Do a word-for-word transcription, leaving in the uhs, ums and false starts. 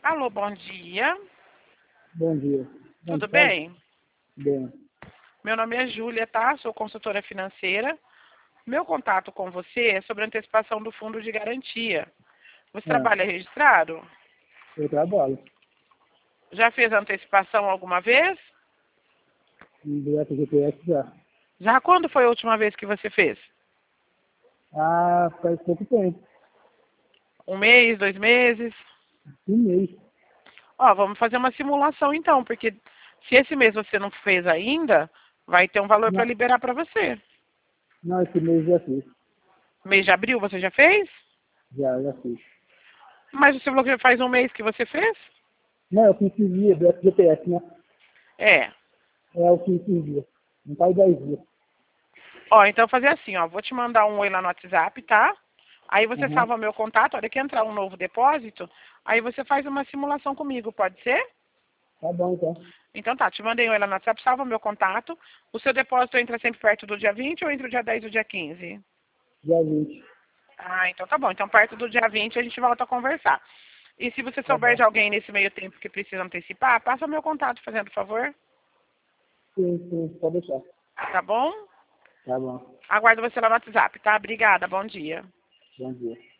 Alô, bom dia. Bom dia. Bom Tudo dia. bem? Bem. Meu nome é Júlia, tá? Sou consultora financeira. Meu contato com você é sobre a antecipação do fundo de garantia. Você Ah, trabalha registrado? eu trabalho. Já fez a antecipação alguma vez? Direto G P S já. Já quando foi a última vez que você fez? Ah, faz pouco tempo. Um mês, dois meses? Um mês. Ó, vamos fazer uma simulação então, porque se esse mês você não fez ainda, vai ter um valor para Não, liberar para você. não, esse mês já fiz. Mês de abril você já fez? Já, já fiz. Mas você falou que faz um mês que você fez? Não, é o quinze dias, direto G P S, né? É. É o quinze dias. Não faz dez dias. Ó, então fazer assim, ó, vou te mandar um oi lá no WhatsApp, tá? Aí você Aham. salva meu contato, a hora que entrar um novo depósito, aí você faz uma simulação comigo, pode ser? Tá bom, então. Então tá, te mandei um oi lá no WhatsApp, salva meu contato. O seu depósito entra sempre perto do dia vinte ou entre o dia dez e o dia quinze? Dia vinte. Ah, então tá bom. Então perto do dia vinte a gente volta a conversar. E se você Tá souber de bom. alguém nesse meio tempo que precisa antecipar, passa meu contato fazendo favor, Sim, sim, pode deixar. tá bom? Tá bom. Aguardo você lá no WhatsApp, tá? Obrigada, bom dia. Bom dia.